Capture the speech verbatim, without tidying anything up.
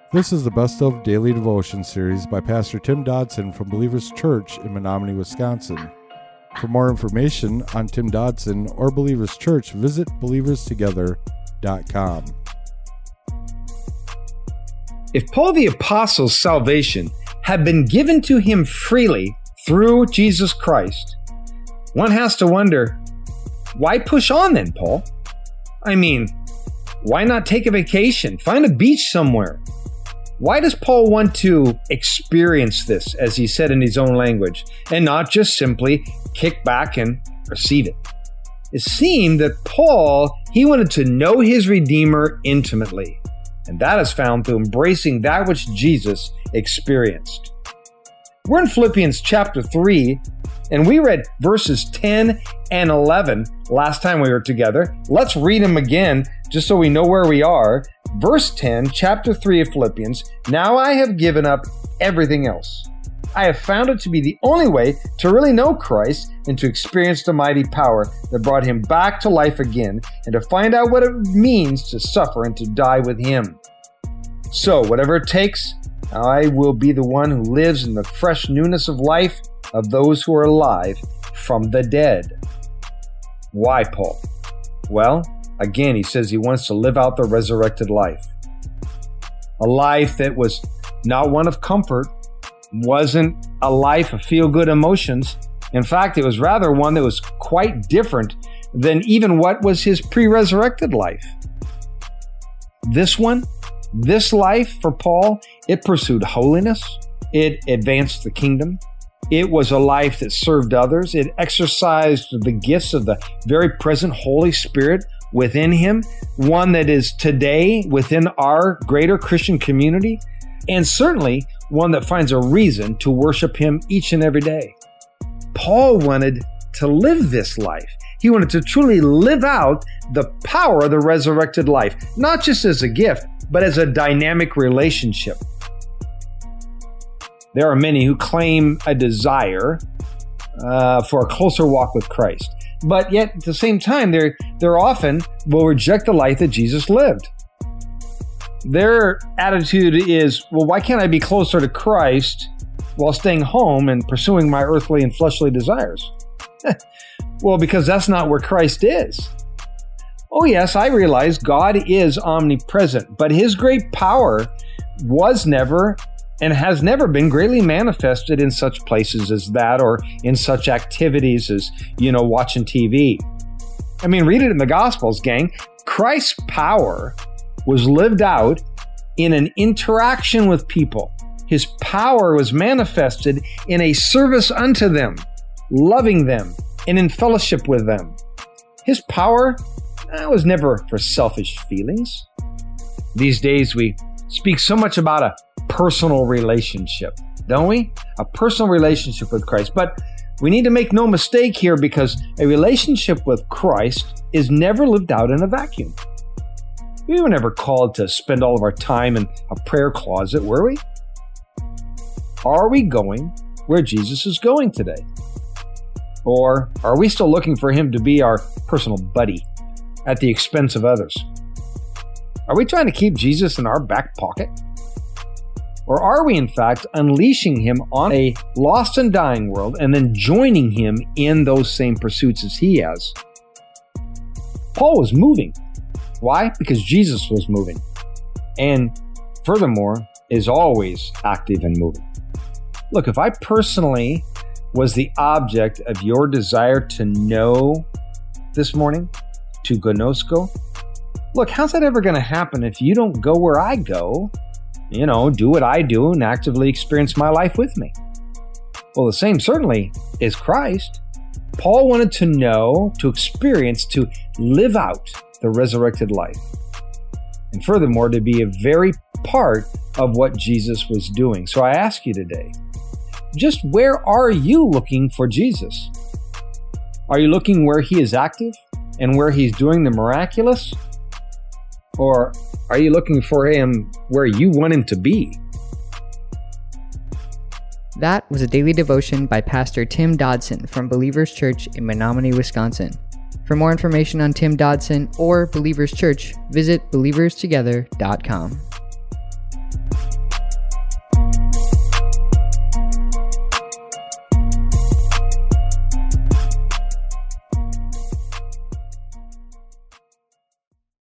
This is the Best of Daily Devotion series by Pastor Tim Dodson from Believers Church in Menominee, Wisconsin. For more information on Tim Dodson or Believers Church, visit believers together dot com. If Paul the Apostle's salvation had been given to him freely through Jesus Christ, one has to wonder, why push on then, Paul? I mean, why not take a vacation? Find a beach somewhere. Why does Paul want to experience this, as he said in his own language, and not just simply kick back and receive it? It seemed that Paul, he wanted to know his Redeemer intimately, and that is found through embracing that which Jesus experienced. We're in Philippians chapter three, and we read verses ten and eleven last time we were together. Let's read them again, just so we know where we are. Verse ten, chapter three of Philippians, "Now I have given up everything else. I have found it to be the only way to really know Christ and to experience the mighty power that brought him back to life again and to find out what it means to suffer and to die with him. So, whatever it takes, I will be the one who lives in the fresh newness of life of those who are alive from the dead." Why, Paul? Well, again, he says he wants to live out the resurrected life. A life that was not one of comfort, wasn't a life of feel-good emotions. In fact, it was rather one that was quite different than even what was his pre-resurrected life. This one, this life for Paul, it pursued holiness. It advanced the kingdom. It was a life that served others. It exercised the gifts of the very present Holy Spirit within him, one that is today within our greater Christian community, and certainly one that finds a reason to worship him each and every day. Paul wanted to live this life. He wanted to truly live out the power of the resurrected life, not just as a gift, but as a dynamic relationship. There are many who claim a desire uh, for a closer walk with Christ, but yet at the same time, they're, they're often will reject the life that Jesus lived. Their attitude is, well, why can't I be closer to Christ while staying home and pursuing my earthly and fleshly desires? Well, because that's not where Christ is. Oh yes, I realize God is omnipresent, but his great power was never and has never been greatly manifested in such places as that, or in such activities as, you know, watching T V. I mean, read it in the Gospels, gang. Christ's power was lived out in an interaction with people. His power was manifested in a service unto them, loving them, and in fellowship with them. His power uh, was never for selfish feelings. These days we speak so much about a personal relationship, don't we? A personal relationship with Christ. But we need to make no mistake here, because a relationship with Christ is never lived out in a vacuum. We were never called to spend all of our time in a prayer closet, were we? Are we going where Jesus is going today? Or are we still looking for him to be our personal buddy at the expense of others? Are we trying to keep Jesus in our back pocket? Or are we, in fact, unleashing him on a lost and dying world and then joining him in those same pursuits as he has? Paul was moving. Why? Because Jesus was moving. And furthermore, is always active and moving. Look, if I personally was the object of your desire to know this morning, to gnosko, look, how's that ever going to happen if you don't go where I go, you know, do what I do and actively experience my life with me? Well, the same certainly is Christ. Paul wanted to know, to experience, to live out the resurrected life. And furthermore, to be a very part of what Jesus was doing. So I ask you today, just where are you looking for Jesus? Are you looking where he is active and where he's doing the miraculous? Or are you looking for him where you want him to be? That was a daily devotion by Pastor Tim Dodson from Believers Church in Menominee, Wisconsin. For more information on Tim Dodson or Believers Church, visit believers together dot com.